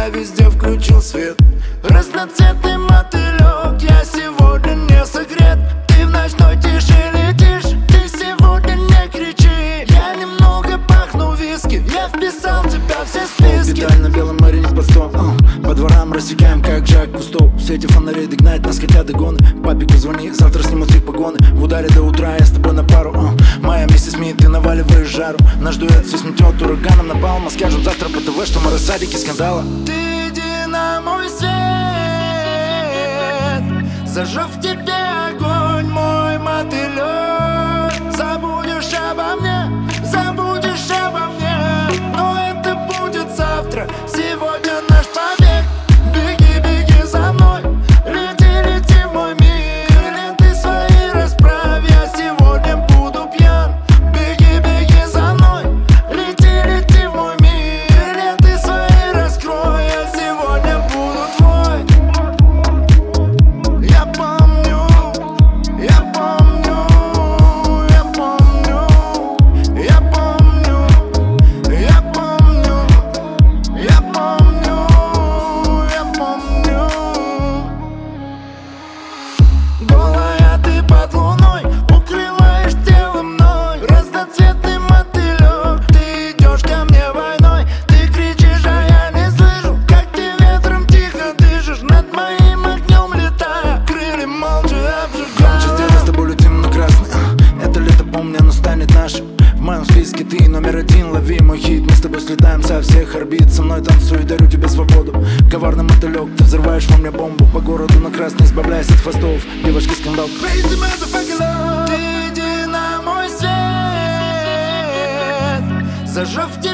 везде включил свет. Разноцветный мотылек, я сегодня не согрет. Ты в ночной тиши летишь, ты сегодня не кричи. Я немного пахну виски, я вписал тебя в все списки. Педаль на белом море не под сто. По дворам рассекаем, как Жак Кусто. В свете фонарей догнать нас хотят догоны. Папику звони, завтра снимут их погоны. В ударе до утра, я с тобой на пару. Моя миссис Смит, ты наваливаешь жару. Наш дуэт все сметет ураганом напалм. А скажут завтра по ТВ, что мы рассадники скандала. Ты иди на мой свет, зажег в тебе огонь, мой мотылек. Забудешь обо мне, забудешь обо мне, но это будет завтра, сегодня наш побег. Беги, беги за мной, лети, лети в мой мир. Крылья свои расправь, я сегодня буду пьян. Беги, беги за мной, лети, лети в мой мир. Крылья свои раскрой, я сегодня буду твой. Я помню, я помню, я помню, я помню, я помню, я помню, я помню. Голая ты под луной, укрываешь тело мной. Разноцветный мотылек, ты идешь ко мне войной. Ты кричишь, а я не слышу, как ты ветром тихо дышишь. Над моим огнем летая, крылья молча Громче обжигая. сделай, с тобой летим на красный. Это лето, помни, оно станет нашим. В моем списке ты номер один, лови мой хит. Мы с тобой слетаем со всех орбит. Со мной танцуй, дарю тебе свободу. Коварный мотылек, ты взрываешь во мне бомбу. По городу на красный, избавляйся от хвостов. Девушки, скандал. Crazy motherfucking love. Ты иди на мой свет, зажег в тебе